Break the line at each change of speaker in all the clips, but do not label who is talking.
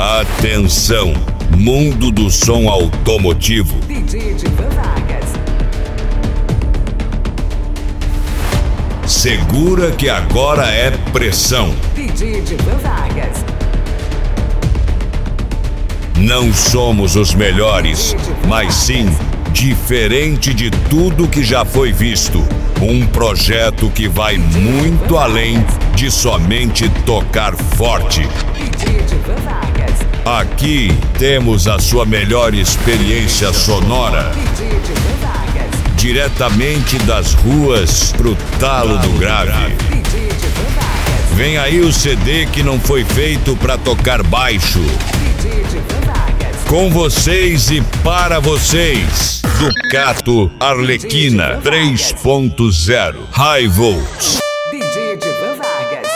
Atenção, mundo do som automotivo.
DJ Edivan Vargas.
Segura que agora é pressão.
DJ Edivan Vargas.
Não somos os melhores, mas sim diferente de tudo que já foi visto. Um projeto que vai muito além de somente tocar forte.
DJ Edivan Vargas.
Aqui temos a sua melhor experiência sonora.
DJ Edivan Vargas.
Diretamente das ruas pro talo do grave.
DJ Edivan Vargas.
Vem aí o CD que não foi feito pra tocar baixo.
DJ Edivan Vargas.
Com vocês e para vocês, Ducato Arlequina 3.0 High Volts.
DJ Edivan Vargas.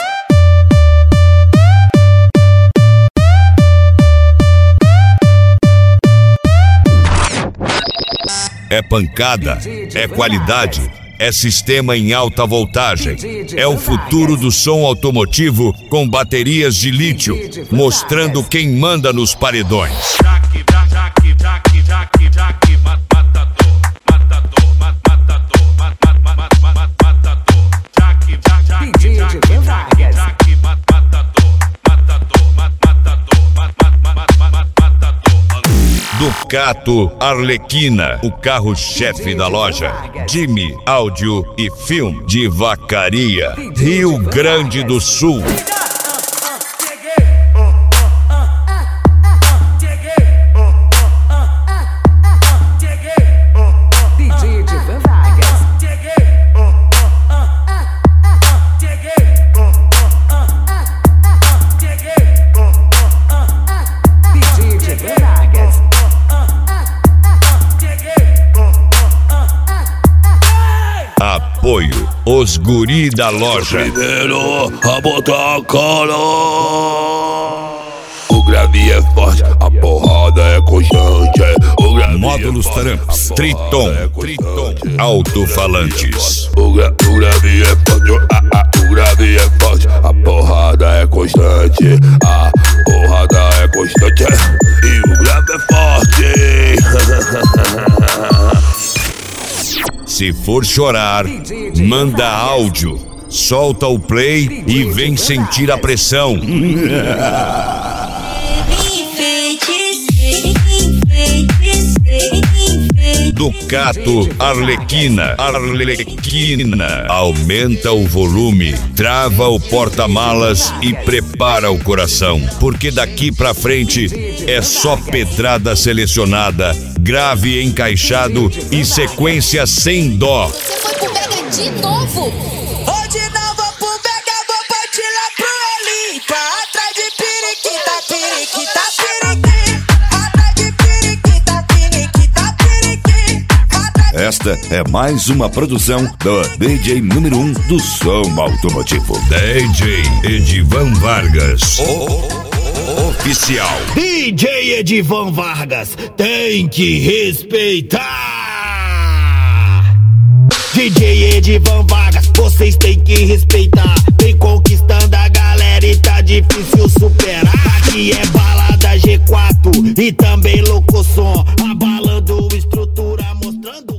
É pancada, é qualidade, é sistema em alta voltagem. É o futuro do som automotivo com baterias de lítio, mostrando quem manda nos paredões.
DJ Edivan Vargas.
Ducato Arlequina, o carro-chefe da loja. Jimmy Áudio e Film de Vacaria, Rio Grande do Sul.
DJ Edivan Vargas. DJ Edivan Vargas.
Apoio, os guri da loja.
Primeiro a botar a cara. O grave é forte, a porrada é constante. O grave
Módulos
é forte,
Tramps,
a
Triton,
porrada é constante.
alto-falantes.
O grave é forte, o grave é forte, a porrada é constante. A porrada é constante e o grave é forte.
Se for chorar, manda áudio, solta o play e vem sentir a pressão. Ducato Arlequina, aumenta o volume, trava o porta-malas e prepara o coração, porque daqui pra frente é só pedrada selecionada, grave encaixado e sequência sem dó.
Você foi pro Mega de novo?
Hoje não vou pro Mega, vou partir lá pro Olimpa. Atrás de periquita, periquita, periquita. Atrás de periquita, periquita, periquita.
Esta é mais uma produção do DJ número 1 do som automotivo. DJ Edivan Vargas, oficial.
DJ Edivan Vargas tem que respeitar. DJ Edivan Vargas, vocês têm que respeitar. Vem conquistando a galera e tá difícil superar. Aqui é balada G4 e também louco som, abalando estrutura, mostrando